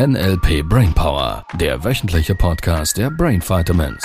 NLP Brainpower, der wöchentliche Podcast der Brain Vitamins.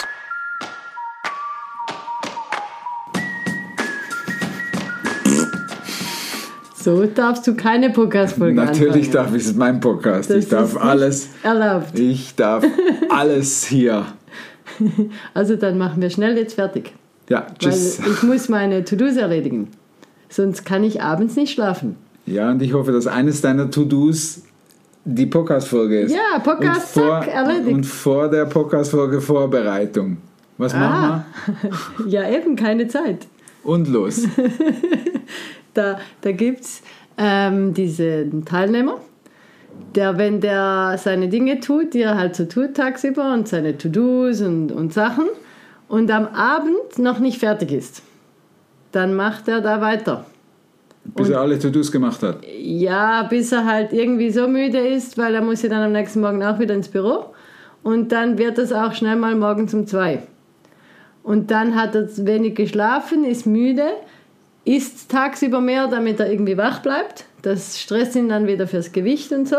So darfst du keine Podcast-Folge anfangen. Natürlich darf ich, es ist mein Podcast. Das ich darf ist alles. Erlaubt. Ich darf alles hier. Also dann machen wir schnell jetzt fertig. Ja, tschüss. Weil ich muss meine To-Dos erledigen. Sonst kann ich abends nicht schlafen. Ja, und ich hoffe, dass eines deiner To-Dos die Podcast-Folge ist. Ja, Podcast, zack, erledigt. Und vor der Podcast-Folge Vorbereitung. Was machen wir? Ja, eben, keine Zeit. Und los. Da gibt es diesen Teilnehmer, der, wenn der seine Dinge tut, die er halt so tut tagsüber und seine To-Dos und Sachen und am Abend noch nicht fertig ist, dann macht er da weiter. Bis er alle To-Dos gemacht hat. Ja, bis er halt irgendwie so müde ist, weil er muss ja dann am nächsten Morgen auch wieder ins Büro und dann wird es auch schnell mal morgens um 2. Und dann hat er wenig geschlafen, ist müde, isst tagsüber mehr, damit er irgendwie wach bleibt. Das stresst ihn dann wieder fürs Gewicht und so.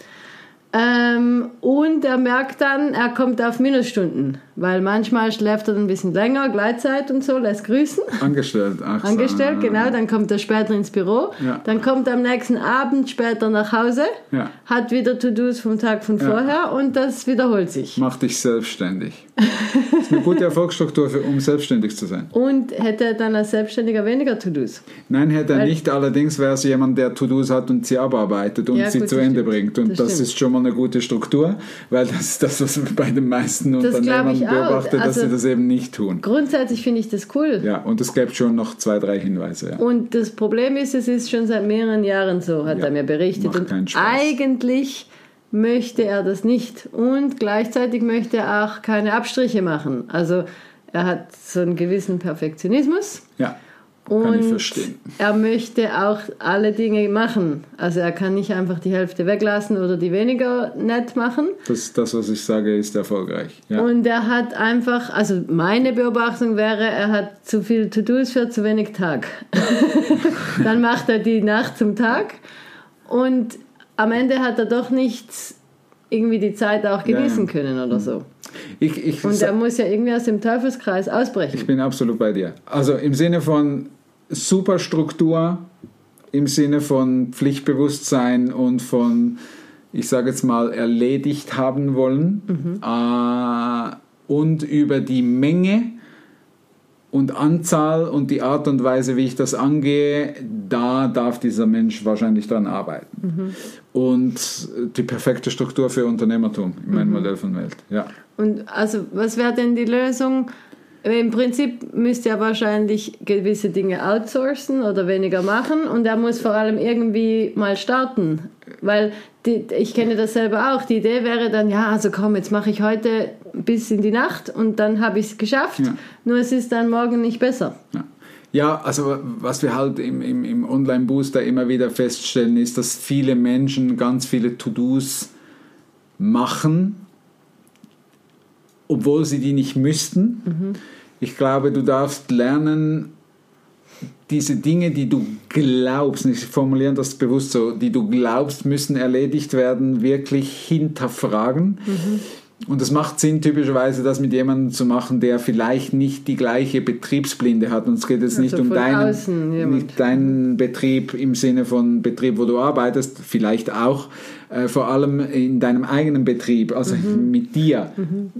Und er merkt dann, er kommt auf Minusstunden, weil manchmal schläft er dann ein bisschen länger, Gleitzeit und so, lässt grüßen. Angestellt. Angestellt, genau. Dann kommt er später ins Büro. Ja. Dann kommt er am nächsten Abend später nach Hause, Ja. hat wieder To-Dos vom Tag von vorher und das wiederholt sich. Mach dich selbstständig. Das ist eine gute Erfolgsstruktur, um selbstständig zu sein. Und hätte er dann als Selbstständiger weniger To-Dos? Nein, hätte er nicht. Allerdings wäre es jemand, der To-Dos hat und sie abarbeitet und Ja, sie gut, zu das Ende stimmt. bringt. Und das ist schon mal eine gute Struktur, weil das ist das, was man bei den meisten Unternehmern beobachtet, dass Also sie das eben nicht tun. Grundsätzlich finde ich das cool. Ja, und es gäbe schon noch 2, 3 Hinweise. Ja. Und das Problem ist, es ist schon seit mehreren Jahren so, hat er mir berichtet. Macht keinen Und Spaß. eigentlich möchte er das nicht. Und gleichzeitig möchte er auch keine Abstriche machen. Also er hat so einen gewissen Perfektionismus. Ja, Und kann ich verstehen. er möchte auch alle Dinge machen. Also er kann nicht einfach die Hälfte weglassen oder die weniger nett machen. Das, was ich sage, ist erfolgreich. Ja. Und er hat einfach, also meine Beobachtung wäre, er hat zu viel To-Dos für zu wenig Tag. Dann macht er die Nacht zum Tag und am Ende hat er doch nicht irgendwie die Zeit auch genießen können oder so. Und er muss ja irgendwie aus dem Teufelskreis ausbrechen. Ich bin absolut bei dir. Also im Sinne von Superstruktur, im Sinne von Pflichtbewusstsein und von, ich sage jetzt mal, erledigt haben wollen und über die Menge und Anzahl und die Art und Weise, wie ich das angehe, da darf dieser Mensch wahrscheinlich dran arbeiten. Und die perfekte Struktur für Unternehmertum in meinem Modell von Welt. Ja. Und also was wäre denn die Lösung? Im Prinzip müsste er wahrscheinlich gewisse Dinge outsourcen oder weniger machen und er muss vor allem irgendwie mal starten. Weil ich kenne das selber auch. Die Idee wäre dann, ja, also komm, jetzt mache ich heute bis in die Nacht und dann habe ich es geschafft. Ja. Nur es ist dann morgen nicht besser. Ja. Ja, also was wir halt im Online-Booster immer wieder feststellen, ist, dass viele Menschen ganz viele To-Dos machen, obwohl sie die nicht müssten. Ich glaube, du darfst lernen, diese Dinge, die du glaubst, ich formuliere das bewusst so, die du glaubst, müssen erledigt werden, wirklich hinterfragen. Und es macht Sinn, typischerweise das mit jemandem zu machen, der vielleicht nicht die gleiche Betriebsblinde hat. Und es geht jetzt nicht um deinen Betrieb im Sinne von Betrieb, wo du arbeitest, vielleicht auch, vor allem in deinem eigenen Betrieb, also mit dir.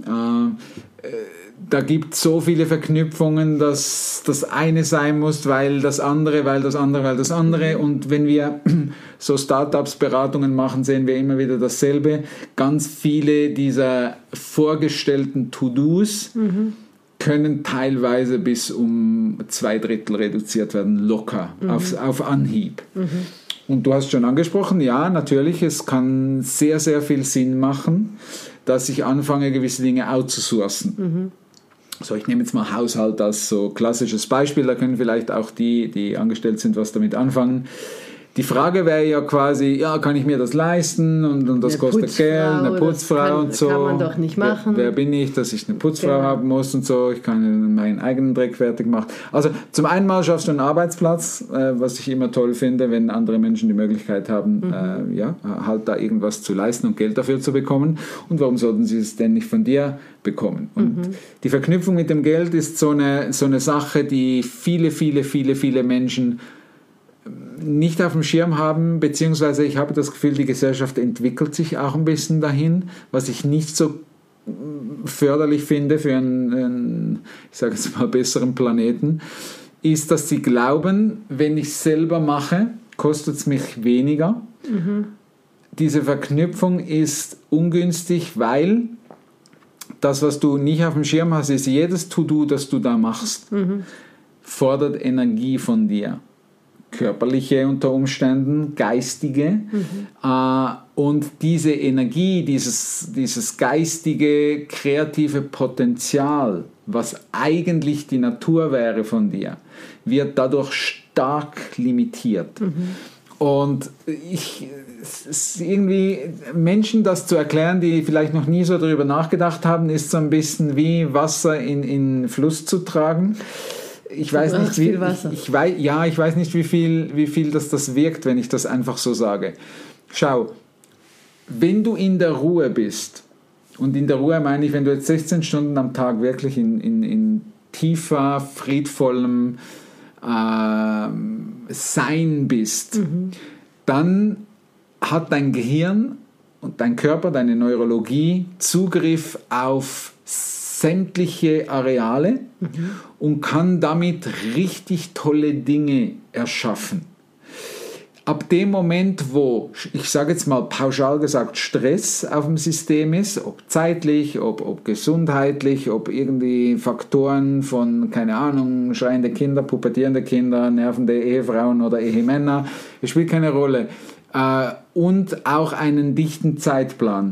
Da gibt es so viele Verknüpfungen, dass das eine sein muss, weil das andere. Und wenn wir so Startups Beratungen machen, sehen wir immer wieder dasselbe. Ganz viele dieser vorgestellten To-Dos können teilweise bis um 2/3 reduziert werden, locker, auf Anhieb. Und du hast schon angesprochen, ja, natürlich, es kann sehr, sehr viel Sinn machen, dass ich anfange, gewisse Dinge outzusourcen. So, ich nehme jetzt mal Haushalt als so klassisches Beispiel, da können vielleicht auch die angestellt sind, was damit anfangen. Die Frage wäre ja quasi, ja, kann ich mir das leisten und das kostet Geld, eine Putzfrau und so. Kann man doch nicht machen. Wer bin ich, dass ich eine Putzfrau haben muss und so, ich kann meinen eigenen Dreck fertig machen. Also zum einen mal schaffst du einen Arbeitsplatz, was ich immer toll finde, wenn andere Menschen die Möglichkeit haben, halt da irgendwas zu leisten und Geld dafür zu bekommen. Und warum sollten sie es denn nicht von dir bekommen? Und die Verknüpfung mit dem Geld ist so eine Sache, die viele Menschen nicht auf dem Schirm haben, beziehungsweise ich habe das Gefühl, die Gesellschaft entwickelt sich auch ein bisschen dahin, was ich nicht so förderlich finde für einen, ich sage jetzt mal, besseren Planeten, ist, dass sie glauben, wenn ich es selber mache, kostet es mich weniger. Diese Verknüpfung ist ungünstig, weil das, was du nicht auf dem Schirm hast, ist jedes To-Do, das du da machst, fordert Energie von dir. Körperliche unter Umständen, geistige. Und diese Energie, dieses geistige, kreative Potenzial, was eigentlich die Natur wäre von dir, wird dadurch stark limitiert. Und irgendwie Menschen das zu erklären, die vielleicht noch nie so darüber nachgedacht haben, ist so ein bisschen wie Wasser in Fluss zu tragen. Ich weiß nicht, wie viel das wirkt, wenn ich das einfach so sage. Schau, wenn du in der Ruhe bist, und in der Ruhe meine ich, wenn du jetzt 16 Stunden am Tag wirklich in tiefer, friedvollem Sein bist, dann hat dein Gehirn und dein Körper, deine Neurologie Zugriff auf sämtliche Areale und kann damit richtig tolle Dinge erschaffen. Ab dem Moment, wo, ich sage jetzt mal pauschal gesagt, Stress auf dem System ist, ob zeitlich, ob gesundheitlich, ob irgendwie Faktoren von, keine Ahnung, schreiende Kinder, pubertierende Kinder, nervende Ehefrauen oder Ehemänner, es spielt keine Rolle, und auch einen dichten Zeitplan,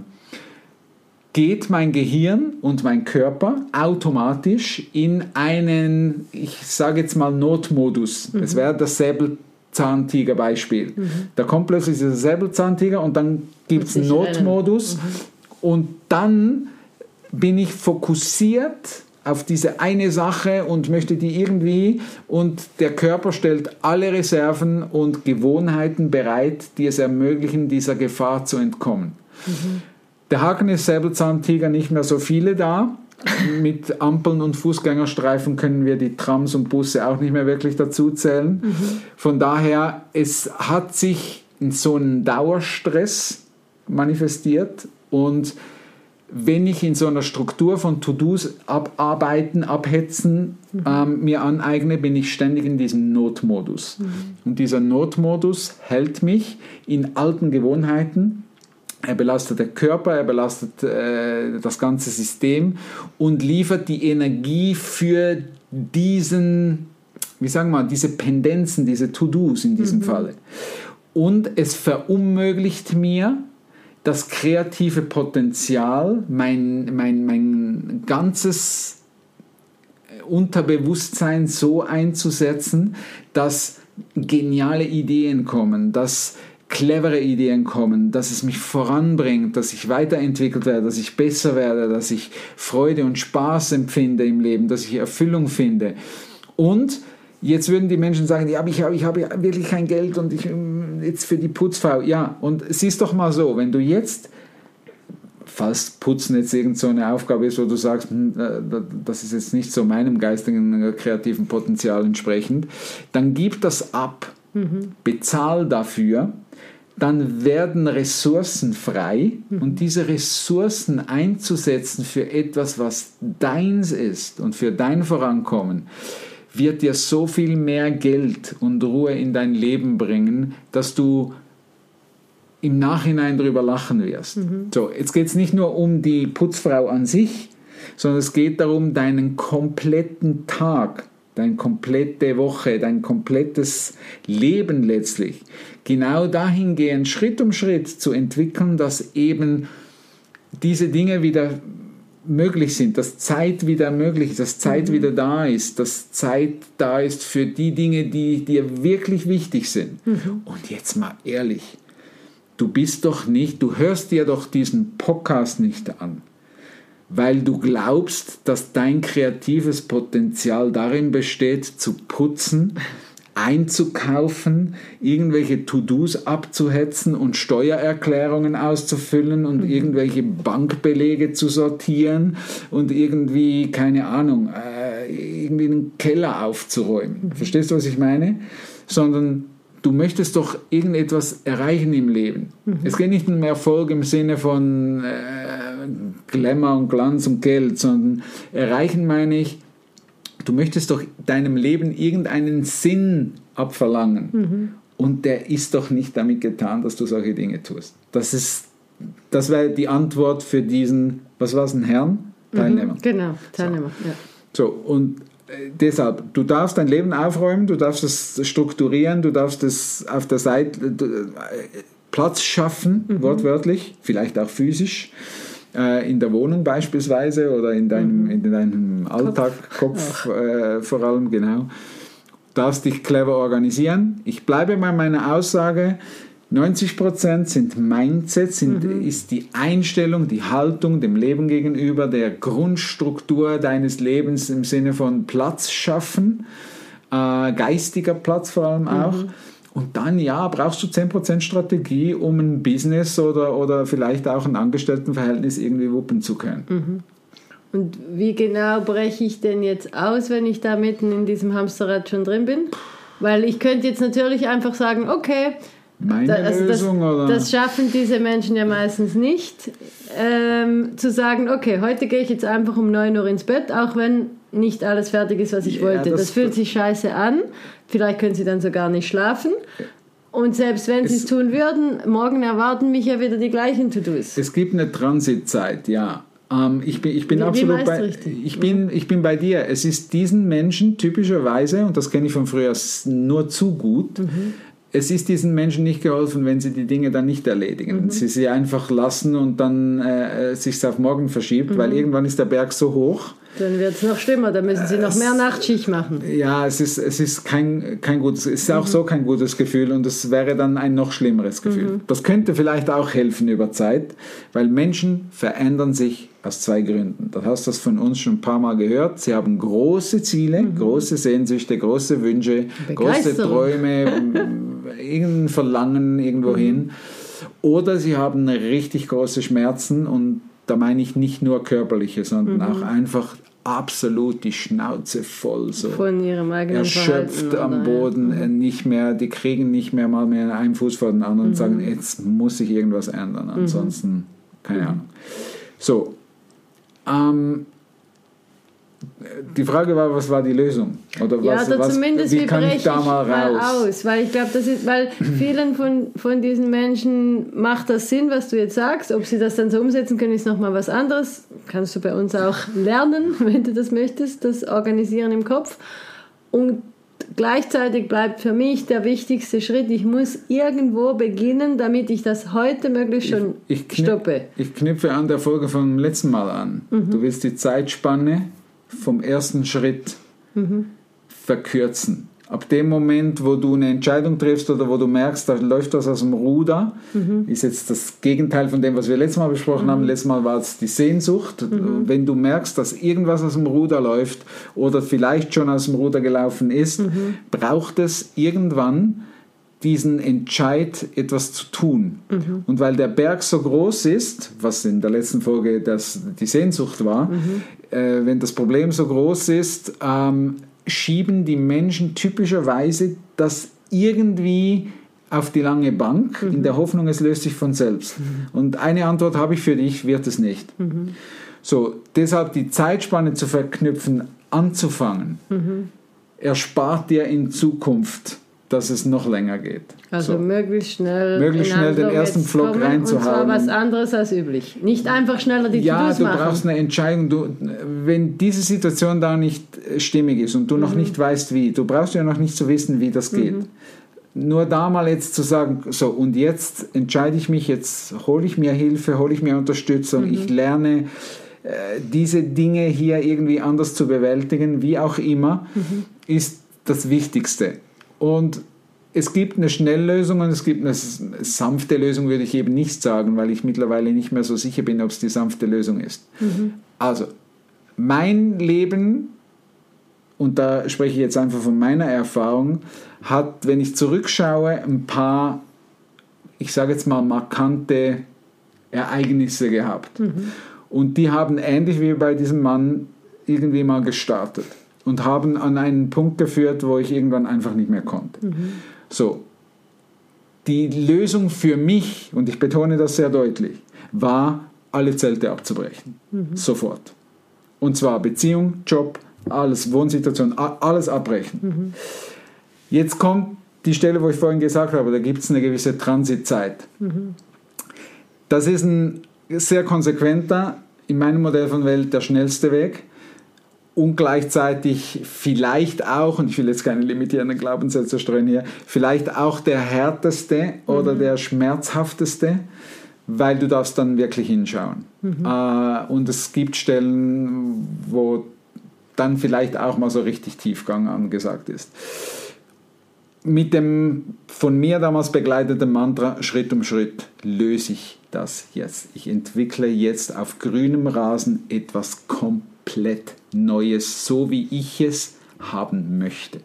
geht mein Gehirn und mein Körper automatisch in einen, ich sage jetzt mal Notmodus. Es wäre das Säbelzahntiger-Beispiel. Da kommt plötzlich dieser Säbelzahntiger und dann gibt es einen Notmodus und dann bin ich fokussiert auf diese eine Sache und möchte die irgendwie, und der Körper stellt alle Reserven und Gewohnheiten bereit, die es ermöglichen, dieser Gefahr zu entkommen. Der Haken ist, Säbelzahntiger nicht mehr so viele da. Mit Ampeln und Fußgängerstreifen können wir die Trams und Busse auch nicht mehr wirklich dazu zählen. Von daher, es hat sich in so einem Dauerstress manifestiert, und wenn ich in so einer Struktur von To-Dos abarbeiten, abhetzen, mir aneigne, bin ich ständig in diesem Notmodus. Und dieser Notmodus hält mich in alten Gewohnheiten. Er belastet den Körper, er belastet das ganze System und liefert die Energie für diesen, wie sagen wir mal, diese Pendenzen, diese To-Dos in diesem Falle. Und es verunmöglicht mir, das kreative Potenzial, mein ganzes Unterbewusstsein so einzusetzen, dass geniale Ideen kommen, dass clevere Ideen kommen, dass es mich voranbringt, dass ich weiterentwickelt werde, dass ich besser werde, dass ich Freude und Spaß empfinde im Leben, dass ich Erfüllung finde. Und jetzt würden die Menschen sagen, ja, aber ich habe wirklich kein Geld und ich jetzt für die Putzfrau. Ja, und siehst doch mal so, wenn du jetzt, falls Putzen jetzt irgend so eine Aufgabe ist, wo du sagst, das ist jetzt nicht so meinem geistigen, kreativen Potenzial entsprechend, dann gib das ab, bezahl dafür, dann werden Ressourcen frei, und diese Ressourcen einzusetzen für etwas, was deins ist und für dein Vorankommen, wird dir so viel mehr Geld und Ruhe in dein Leben bringen, dass du im Nachhinein darüber lachen wirst. So, jetzt geht es nicht nur um die Putzfrau an sich, sondern es geht darum, deinen kompletten Tag, deine komplette Woche, dein komplettes Leben letztlich genau dahingehend Schritt um Schritt zu entwickeln, dass eben diese Dinge wieder möglich sind, dass Zeit wieder möglich ist, dass Zeit wieder da ist, dass Zeit da ist für die Dinge, die dir wirklich wichtig sind. Und jetzt mal ehrlich, du hörst dir doch diesen Podcast nicht an, weil du glaubst, dass dein kreatives Potenzial darin besteht, zu putzen, einzukaufen, irgendwelche To-Dos abzuhetzen und Steuererklärungen auszufüllen und irgendwelche Bankbelege zu sortieren und irgendwie, keine Ahnung, irgendwie einen Keller aufzuräumen. Verstehst du, was ich meine? Sondern du möchtest doch irgendetwas erreichen im Leben. Es geht nicht um Erfolg im Sinne von Glamour und Glanz und Geld, sondern erreichen meine ich, du möchtest doch deinem Leben irgendeinen Sinn abverlangen. Und der ist doch nicht damit getan, dass du solche Dinge tust. Das wäre die Antwort für diesen, was war es, ein Herrn? Teilnehmer. Genau, Teilnehmer, ja. So, und deshalb, du darfst dein Leben aufräumen, du darfst es strukturieren, du darfst es auf der Seite Platz schaffen, wortwörtlich, vielleicht auch physisch, in der Wohnung beispielsweise oder in deinem Alltag, Kopf vor allem, genau. Du darfst dich clever organisieren. Ich bleibe bei meiner Aussage, 90% sind Mindset, ist die Einstellung, die Haltung dem Leben gegenüber, der Grundstruktur deines Lebens im Sinne von Platz schaffen, geistiger Platz vor allem auch. Und dann, ja, brauchst du 10% Strategie, um ein Business oder vielleicht auch ein Angestelltenverhältnis irgendwie wuppen zu können. Und wie genau breche ich denn jetzt aus, wenn ich da mitten in diesem Hamsterrad schon drin bin? Weil ich könnte jetzt natürlich einfach sagen, okay, das schaffen diese Menschen ja meistens nicht, zu sagen, okay, heute gehe ich jetzt einfach um 9 Uhr ins Bett, auch wenn nicht alles fertig ist, was ich wollte. Das fühlt sich scheiße an. Vielleicht können sie dann sogar nicht schlafen. Und selbst wenn sie es tun würden, morgen erwarten mich ja wieder die gleichen To-Dos. Es gibt eine Transitzeit, ja. Ich bin absolut ich bin bei dir. Es ist diesen Menschen typischerweise, und das kenne ich von früher nur zu gut, es ist diesen Menschen nicht geholfen, wenn sie die Dinge dann nicht erledigen. Sie einfach lassen und dann sich auf morgen verschiebt, weil irgendwann ist der Berg so hoch. Dann wird es noch schlimmer, dann müssen sie noch mehr Nachtschicht machen. Ja, es ist kein gutes, es ist auch so kein gutes Gefühl und es wäre dann ein noch schlimmeres Gefühl. Das könnte vielleicht auch helfen über Zeit, weil Menschen verändern sich aus 2 Gründen. Das hast du von uns schon ein paar Mal gehört. Sie haben große Ziele, große Sehnsüchte, große Wünsche, große Träume, irgendein Verlangen irgendwo hin. Oder sie haben richtig große Schmerzen und da meine ich nicht nur körperliche, sondern auch einfach absolut die Schnauze voll. So von ihrem eigenen erschöpft Verhalten, am Boden, nicht mehr, die kriegen nicht mehr mal mehr einen Fuß vor den anderen und sagen, jetzt muss sich irgendwas ändern, ansonsten keine Ahnung. So, die Frage war, was war die Lösung? Oder zumindest wie kann ich da mal raus? Aus? Weil ich glaube, weil vielen von diesen Menschen macht das Sinn, was du jetzt sagst. Ob sie das dann so umsetzen können, ist nochmal was anderes. Kannst du bei uns auch lernen, wenn du das möchtest, das Organisieren im Kopf. Und gleichzeitig bleibt für mich der wichtigste Schritt, ich muss irgendwo beginnen, damit ich das heute möglichst schon stoppe. Ich knüpfe an der Folge vom letzten Mal an. Du willst die Zeitspanne vom ersten Schritt verkürzen. Ab dem Moment, wo du eine Entscheidung triffst oder wo du merkst, da läuft was aus dem Ruder, ist jetzt das Gegenteil von dem, was wir letztes Mal besprochen haben. Letztes Mal war es die Sehnsucht. Wenn du merkst, dass irgendwas aus dem Ruder läuft oder vielleicht schon aus dem Ruder gelaufen ist, braucht es irgendwann diesen Entscheid, etwas zu tun. Und weil der Berg so groß ist, was in der letzten Folge die Sehnsucht war, wenn das Problem so groß ist, schieben die Menschen typischerweise das irgendwie auf die lange Bank, in der Hoffnung, es löst sich von selbst. Und eine Antwort habe ich für dich, wird es nicht. So, deshalb die Zeitspanne zu verknüpfen, anzufangen, erspart dir in Zukunft, dass es noch länger geht. Also so. möglichst schnell den ersten Pflock reinzuhauen. Und zwar was anderes als üblich. Nicht einfach schneller die To-Dos machen. Ja, du brauchst eine Entscheidung. Wenn diese Situation da nicht stimmig ist und du noch nicht weißt, wie, du brauchst ja noch nicht zu wissen, wie das geht. Nur da mal jetzt zu sagen, so, und jetzt entscheide ich mich, jetzt hole ich mir Hilfe, hole ich mir Unterstützung, ich lerne diese Dinge hier irgendwie anders zu bewältigen, wie auch immer, ist das Wichtigste. Und es gibt eine Schnelllösung und es gibt eine sanfte Lösung, würde ich eben nicht sagen, weil ich mittlerweile nicht mehr so sicher bin, ob es die sanfte Lösung ist. Also, mein Leben, und da spreche ich jetzt einfach von meiner Erfahrung, hat, wenn ich zurückschaue, ein paar, ich sage jetzt mal, markante Ereignisse gehabt. Und die haben ähnlich wie bei diesem Mann irgendwie mal gestartet und haben an einen Punkt geführt, wo ich irgendwann einfach nicht mehr konnte. So, die Lösung für mich, und ich betone das sehr deutlich, war, alle Zelte abzubrechen. Sofort. Und zwar Beziehung, Job, alles, Wohnsituation, alles abbrechen. Jetzt kommt die Stelle, wo ich vorhin gesagt habe, da gibt es eine gewisse Transitzeit. Das ist ein sehr konsequenter, in meinem Modell von Welt der schnellste Weg und gleichzeitig vielleicht auch, und ich will jetzt keine limitierenden Glaubenssätze streuen hier, vielleicht auch der härteste oder der schmerzhafteste, weil du darfst dann wirklich hinschauen. Und es gibt Stellen, wo dann vielleicht auch mal so richtig Tiefgang angesagt ist. Mit dem von mir damals begleiteten Mantra Schritt um Schritt löse ich das jetzt. Ich entwickle jetzt auf grünem Rasen etwas komplett Neues, so wie ich es haben möchte.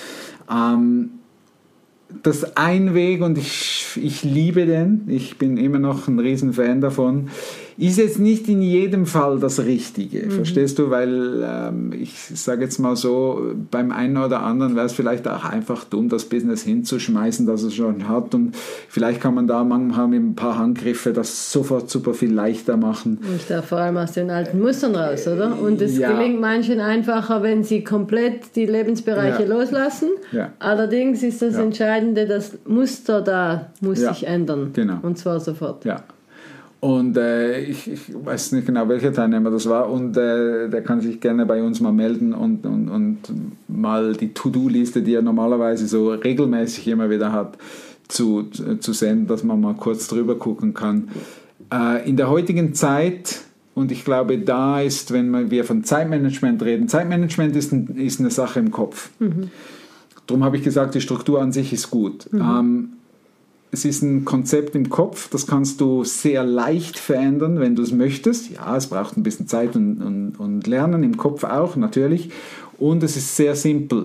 Das ist ein Weg und ich liebe den, ich bin immer noch ein Riesenfan davon, ist jetzt nicht in jedem Fall das Richtige, verstehst du, weil ich sage jetzt mal so, beim einen oder anderen wäre es vielleicht auch einfach dumm, das Business hinzuschmeißen, das es schon hat, und vielleicht kann man da manchmal mit ein paar Handgriffe das sofort super viel leichter machen. Und da vor allem aus den alten Mustern raus, oder? Und es gelingt manchen einfacher, wenn sie komplett die Lebensbereiche loslassen. Ja. Allerdings ist das Entscheidende, das Muster da muss sich ändern. Genau. Und zwar sofort. Ja. Und ich weiß nicht genau, welcher Teilnehmer das war, und der kann sich gerne bei uns mal melden und mal die To-Do-Liste, die er normalerweise so regelmäßig immer wieder hat, zu senden, dass man mal kurz drüber gucken kann. In der heutigen Zeit, und ich glaube, da ist, wenn wir von Zeitmanagement reden, Zeitmanagement ist eine Sache im Kopf. Darum habe ich gesagt, die Struktur an sich ist gut. Es ist ein Konzept im Kopf, das kannst du sehr leicht verändern, wenn du es möchtest. Ja, es braucht ein bisschen Zeit und Lernen im Kopf auch, natürlich. Und es ist sehr simpel.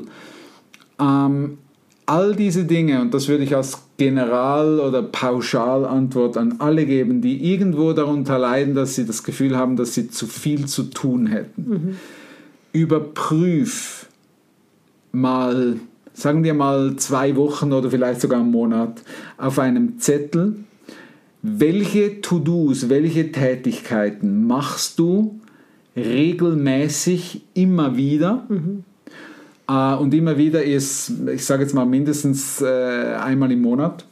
All diese Dinge, und das würde ich als General- oder Pauschalantwort an alle geben, die irgendwo darunter leiden, dass sie das Gefühl haben, dass sie zu viel zu tun hätten. Überprüf mal, sagen wir mal 2 Wochen oder vielleicht sogar einen Monat, auf einem Zettel, welche To-Dos, welche Tätigkeiten machst du regelmäßig immer wieder? Und immer wieder ist, ich sage jetzt mal mindestens einmal im Monat,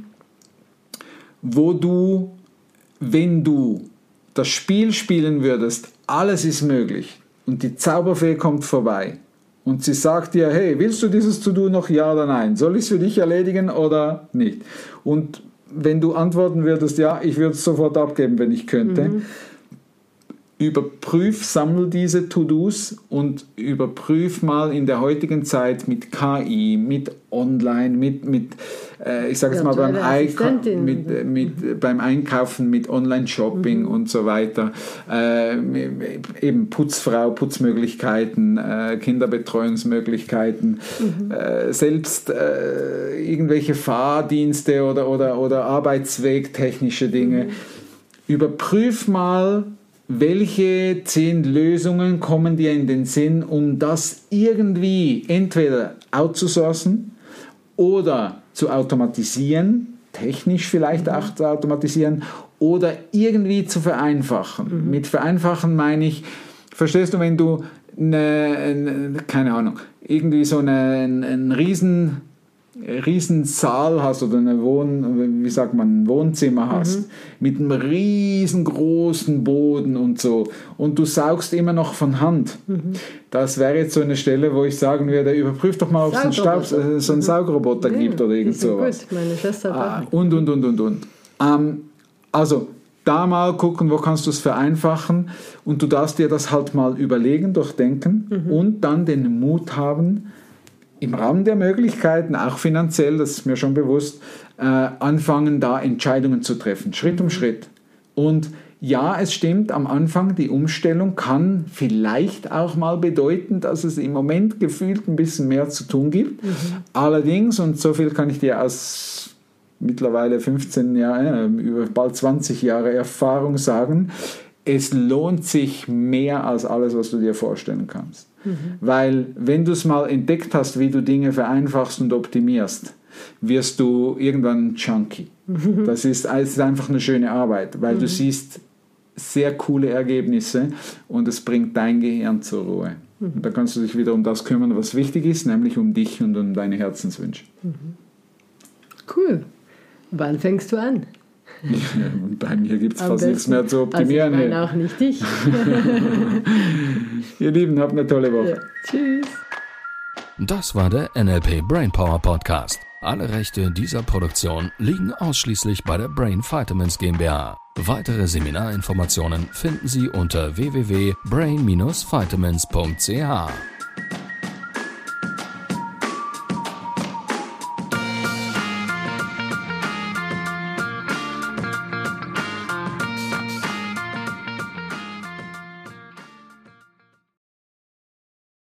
wo du, wenn du das Spiel spielen würdest, alles ist möglich und die Zauberfee kommt vorbei, und sie sagt dir, hey, willst du dieses To-Do noch, ja oder nein? Soll ich es für dich erledigen oder nicht? Und wenn du antworten würdest, ja, ich würde es sofort abgeben, wenn ich könnte, überprüf, sammel diese To-Dos und überprüf mal in der heutigen Zeit mit KI, mit Online, mit ich sage jetzt mal beim Einkaufen, mit Online-Shopping und so weiter, eben Putzfrau, Putzmöglichkeiten, Kinderbetreuungsmöglichkeiten, selbst irgendwelche Fahrdienste oder arbeitswegtechnische Dinge. Überprüf mal, welche 10 Lösungen kommen dir in den Sinn, um das irgendwie entweder outzusourcen oder zu automatisieren, technisch vielleicht auch zu automatisieren, oder irgendwie zu vereinfachen. Mit vereinfachen meine ich, verstehst du, wenn du keine Ahnung, irgendwie so einen riesen Saal hast oder ein Wohnzimmer hast, mit einem riesengroßen Boden und so, und du saugst immer noch von Hand. Das wäre jetzt so eine Stelle, wo ich sagen würde, überprüf doch mal, ob es so einen Saugroboter gibt oder irgend sowas. Gut, meine Schwester hat und. Also, da mal gucken, wo kannst du es vereinfachen und du darfst dir das halt mal überlegen, durchdenken und dann den Mut haben, im Rahmen der Möglichkeiten, auch finanziell, das ist mir schon bewusst, anfangen, da Entscheidungen zu treffen, Schritt um Schritt. Und ja, es stimmt, am Anfang die Umstellung kann vielleicht auch mal bedeuten, dass es im Moment gefühlt ein bisschen mehr zu tun gibt. Allerdings, und so viel kann ich dir aus mittlerweile 15 Jahren, über bald 20 Jahre Erfahrung sagen, es lohnt sich mehr als alles, was du dir vorstellen kannst. Weil wenn du es mal entdeckt hast, wie du Dinge vereinfachst und optimierst, wirst du irgendwann ein Junkie. Das ist einfach eine schöne Arbeit, weil du siehst sehr coole Ergebnisse und es bringt dein Gehirn zur Ruhe. Und dann kannst du dich wieder um das kümmern, was wichtig ist, nämlich um dich und um deine Herzenswünsche. Cool. Wann fängst du an? Bei mir gibt es fast nichts mehr zu optimieren. Also ich meine auch nicht dich. Ihr Lieben, habt eine tolle Woche. Ja. Tschüss. Das war der NLP Brainpower Podcast. Alle Rechte dieser Produktion liegen ausschließlich bei der Brain Vitamins GmbH. Weitere Seminarinformationen finden Sie unter www.brain-vitamins.ch.